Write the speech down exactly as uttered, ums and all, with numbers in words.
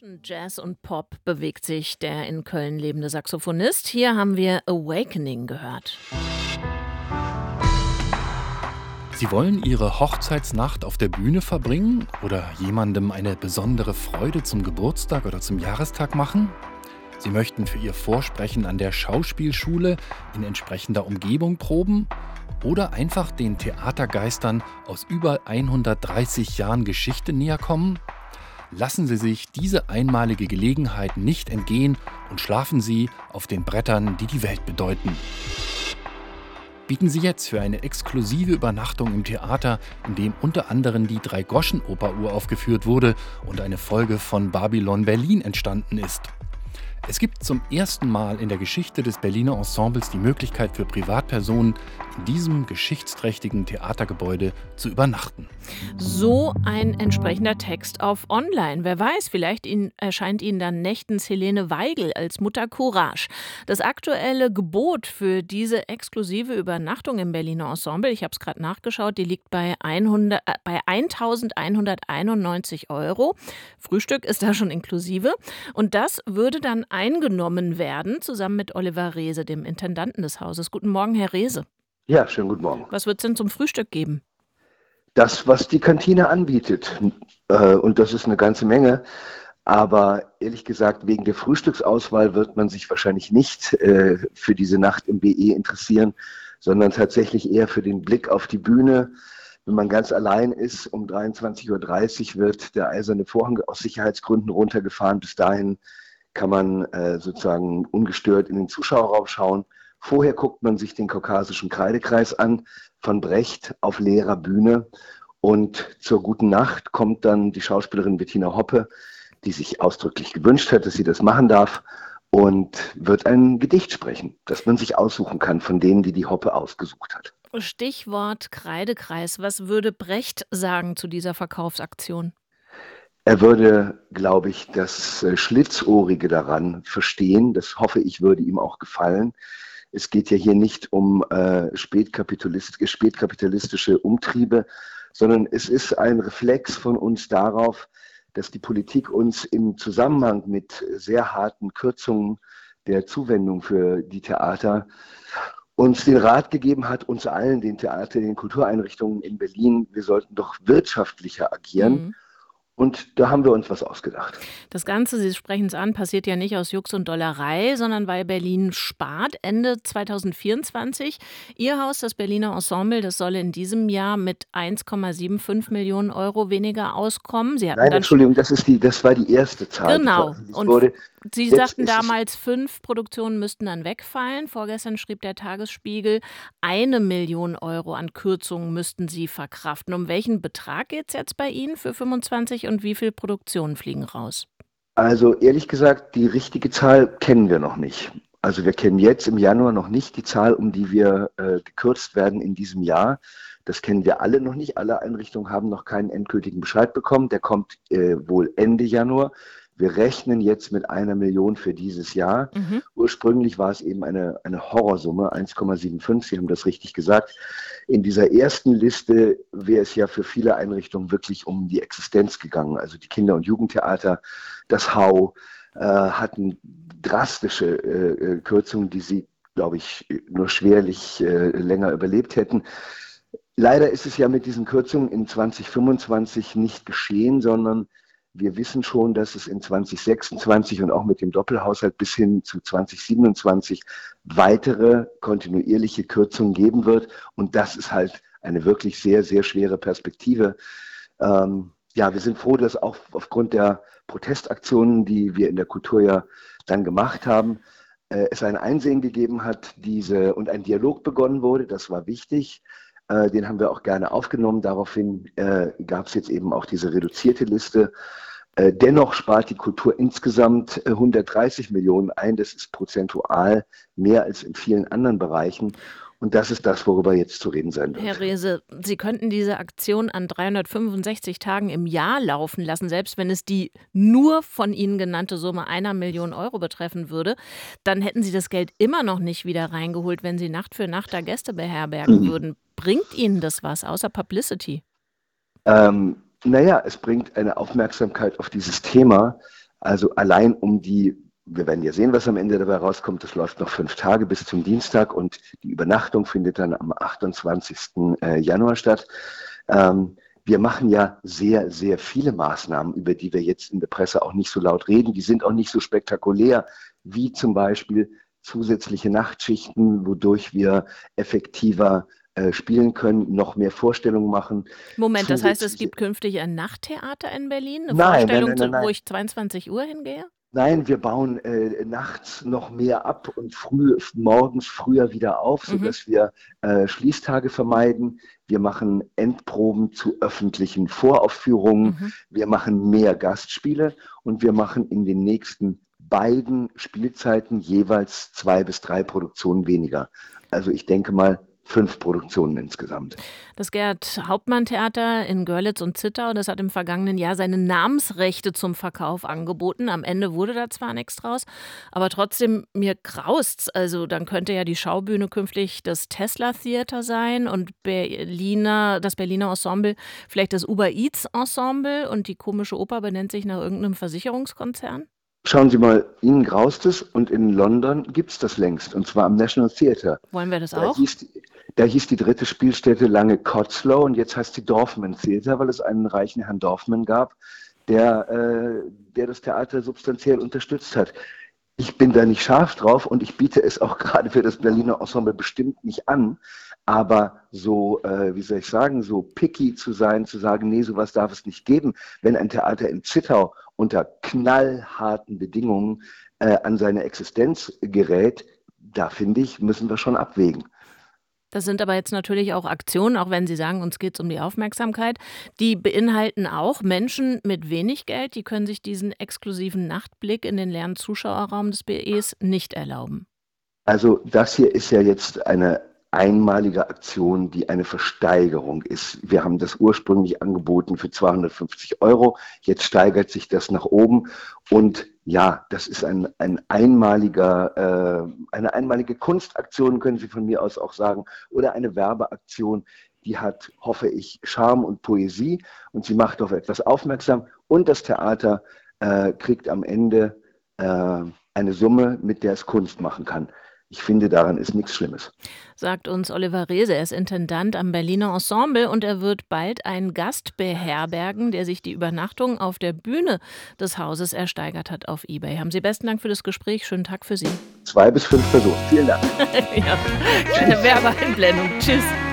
Zwischen Jazz und Pop bewegt sich der in Köln lebende Saxophonist. Hier haben wir Awakening gehört. Sie wollen Ihre Hochzeitsnacht auf der Bühne verbringen oder jemandem eine besondere Freude zum Geburtstag oder zum Jahrestag machen? Sie möchten für Ihr Vorsprechen an der Schauspielschule in entsprechender Umgebung proben oder einfach den Theatergeistern aus über hundertdreißig Jahren Geschichte näher kommen? Lassen Sie sich diese einmalige Gelegenheit nicht entgehen und schlafen Sie auf den Brettern, die die Welt bedeuten. Bieten Sie jetzt für eine exklusive Übernachtung im Theater, in dem unter anderem die Drei-Groschen-Oper uraufgeführt wurde und eine Folge von Babylon Berlin entstanden ist. Es gibt zum ersten Mal in der Geschichte des Berliner Ensembles die Möglichkeit für Privatpersonen, in diesem geschichtsträchtigen Theatergebäude zu übernachten. So ein entsprechender Text auf Online. Wer weiß, vielleicht Ihnen, erscheint Ihnen dann nächtens Helene Weigel als Mutter Courage. Das aktuelle Gebot für diese exklusive Übernachtung im Berliner Ensemble, ich habe es gerade nachgeschaut, die liegt bei, hundert, äh, bei eintausendeinhunderteinundneunzig Euro. Frühstück ist da schon inklusive. Und das würde dann eingenommen werden, zusammen mit Oliver Reese, dem Intendanten des Hauses. Guten Morgen, Herr Reese. Ja, schönen guten Morgen. Was wird es denn zum Frühstück geben? Das, was die Kantine anbietet. Äh, und das ist eine ganze Menge. Aber ehrlich gesagt, wegen der Frühstücksauswahl wird man sich wahrscheinlich nicht äh, für diese Nacht im B E interessieren, sondern tatsächlich eher für den Blick auf die Bühne. Wenn man ganz allein ist, um dreiundzwanzig Uhr dreißig wird der eiserne Vorhang aus Sicherheitsgründen runtergefahren. Bis dahin kann man äh, sozusagen ungestört in den Zuschauerraum schauen. Vorher guckt man sich den Kaukasischen Kreidekreis an, von Brecht auf leerer Bühne. Und zur guten Nacht kommt dann die Schauspielerin Bettina Hoppe, die sich ausdrücklich gewünscht hat, dass sie das machen darf, und wird ein Gedicht sprechen, das man sich aussuchen kann von denen, die die Hoppe ausgesucht hat. Stichwort Kreidekreis. Was würde Brecht sagen zu dieser Verkaufsaktion? Er würde, glaube ich, das äh, Schlitzohrige daran verstehen. Das hoffe ich, würde ihm auch gefallen. Es geht ja hier nicht um äh, spätkapitalist, spätkapitalistische Umtriebe, sondern es ist ein Reflex von uns darauf, dass die Politik uns im Zusammenhang mit sehr harten Kürzungen der Zuwendung für die Theater uns den Rat gegeben hat, uns allen, den Theater, den Kultureinrichtungen in Berlin, wir sollten doch wirtschaftlicher agieren. Mhm. Und da haben wir uns was ausgedacht. Das Ganze, Sie sprechen es an, passiert ja nicht aus Jux und Dollerei, sondern weil Berlin spart. Ende zweitausendvierundzwanzig. Ihr Haus, das Berliner Ensemble, das soll in diesem Jahr mit eins Komma fünfundsiebzig Millionen Euro weniger auskommen. Sie hatten Nein, dann Entschuldigung, das ist die, das war die erste Zahl. Genau. Die Und wurde. Sie Jetzt sagten ist es- damals, fünf Produktionen müssten dann wegfallen. Vorgestern schrieb der Tagesspiegel, eine Million Euro an Kürzungen müssten Sie verkraften. Um welchen Betrag geht es jetzt bei Ihnen für fünfundzwanzig und wie viele Produktionen fliegen raus? Also ehrlich gesagt, die richtige Zahl kennen wir noch nicht. Also wir kennen jetzt im Januar noch nicht die Zahl, um die wir äh, gekürzt werden in diesem Jahr. Das kennen wir alle noch nicht. Alle Einrichtungen haben noch keinen endgültigen Bescheid bekommen. Der kommt äh, wohl Ende Januar. Wir rechnen jetzt mit einer Million für dieses Jahr. Mhm. Ursprünglich war es eben eine, eine Horrorsumme, eins Komma fünfundsiebzig, Sie haben das richtig gesagt. In dieser ersten Liste wäre es ja für viele Einrichtungen wirklich um die Existenz gegangen. Also die Kinder- und Jugendtheater, das Hau, äh, hatten drastische äh, Kürzungen, die sie, glaube ich, nur schwerlich äh, länger überlebt hätten. Leider ist es ja mit diesen Kürzungen in zwanzig fünfundzwanzig nicht geschehen, sondern wir wissen schon, dass es in zwanzig sechsundzwanzig und auch mit dem Doppelhaushalt bis hin zu zwanzig siebenundzwanzig weitere kontinuierliche Kürzungen geben wird. Und das ist halt eine wirklich sehr, sehr schwere Perspektive. Ähm, ja, wir sind froh, dass auch aufgrund der Protestaktionen, die wir in der Kultur ja dann gemacht haben, äh, es ein Einsehen gegeben hat, diese und ein Dialog begonnen wurde. Das war wichtig. Äh, den haben wir auch gerne aufgenommen. Daraufhin äh, gab es jetzt eben auch diese reduzierte Liste. Äh, dennoch spart die Kultur insgesamt äh, hundertdreißig Millionen ein. Das ist prozentual mehr als in vielen anderen Bereichen. Und das ist das, worüber jetzt zu reden sein wird. Herr Reese, Sie könnten diese Aktion an dreihundertfünfundsechzig Tagen im Jahr laufen lassen, selbst wenn es die nur von Ihnen genannte Summe einer Million Euro betreffen würde. Dann hätten Sie das Geld immer noch nicht wieder reingeholt, wenn Sie Nacht für Nacht da Gäste beherbergen Mhm. würden. Bringt Ihnen das was, außer Publicity? Ähm, naja, es bringt eine Aufmerksamkeit auf dieses Thema. Also allein um die, wir werden ja sehen, was am Ende dabei rauskommt. Das läuft noch fünf Tage bis zum Dienstag und die Übernachtung findet dann am achtundzwanzigsten Januar statt. Ähm, Wir machen ja sehr, sehr viele Maßnahmen, über die wir jetzt in der Presse auch nicht so laut reden. Die sind auch nicht so spektakulär, wie zum Beispiel zusätzliche Nachtschichten, wodurch wir effektiver äh, spielen können, noch mehr Vorstellungen machen. Moment, das heißt, es Zusätzliche gibt künftig ein Nachttheater in Berlin? Eine Nein, nein, Vorstellung, nein, nein, zu, wo nein. ich zweiundzwanzig Uhr hingehe? Nein, wir bauen äh, nachts noch mehr ab und früh, morgens früher wieder auf, Mhm. sodass wir äh, Schließtage vermeiden. Wir machen Endproben zu öffentlichen Voraufführungen. Mhm. Wir machen mehr Gastspiele und wir machen in den nächsten beiden Spielzeiten jeweils zwei bis drei Produktionen weniger. Also ich denke mal fünf Produktionen insgesamt. Das Gerd-Hauptmann-Theater in Görlitz und Zittau, das hat im vergangenen Jahr seine Namensrechte zum Verkauf angeboten. Am Ende wurde da zwar nichts draus, aber trotzdem, mir graust's. Also dann könnte ja die Schaubühne künftig das Tesla Theater sein und Berliner, das Berliner Ensemble vielleicht das Uber Eats Ensemble und die Komische Oper benennt sich nach irgendeinem Versicherungskonzern. Schauen Sie mal, Ihnen graust es und in London gibt es das längst, und zwar am National Theatre. Wollen wir das Da auch? hieß, die- da hieß die dritte Spielstätte lange Cotslow und jetzt heißt sie Dorfman Theatre, weil es einen reichen Herrn Dorfman gab, der, äh, der das Theater substanziell unterstützt hat. Ich bin da nicht scharf drauf und ich biete es auch gerade für das Berliner Ensemble bestimmt nicht an. Aber so, äh, wie soll ich sagen, so picky zu sein, zu sagen, nee, sowas darf es nicht geben, wenn ein Theater in Zittau unter knallharten Bedingungen äh, an seine Existenz gerät, da finde ich, müssen wir schon abwägen. Das sind aber jetzt natürlich auch Aktionen, auch wenn Sie sagen, uns geht es um die Aufmerksamkeit. Die beinhalten auch Menschen mit wenig Geld, die können sich diesen exklusiven Nachtblick in den leeren Zuschauerraum des B Es nicht erlauben. Also das hier ist ja jetzt eine einmalige Aktion, die eine Versteigerung ist. Wir haben das ursprünglich angeboten für zweihundertfünfzig Euro. Jetzt steigert sich das nach oben. Und ja, das ist ein, ein einmaliger, äh, eine einmalige Kunstaktion, können Sie von mir aus auch sagen, oder eine Werbeaktion. Die hat, hoffe ich, Charme und Poesie und sie macht auf etwas aufmerksam. Und das Theater äh, kriegt am Ende äh, eine Summe, mit der es Kunst machen kann. Ich finde, daran ist nichts Schlimmes. Sagt uns Oliver Reese. Er ist Intendant am Berliner Ensemble und er wird bald einen Gast beherbergen, der sich die Übernachtung auf der Bühne des Hauses ersteigert hat auf eBay. Haben Sie besten Dank für das Gespräch. Schönen Tag für Sie. Zwei bis fünf Personen. Vielen Dank. Ja, kleine Werbeeinblendung. Tschüss.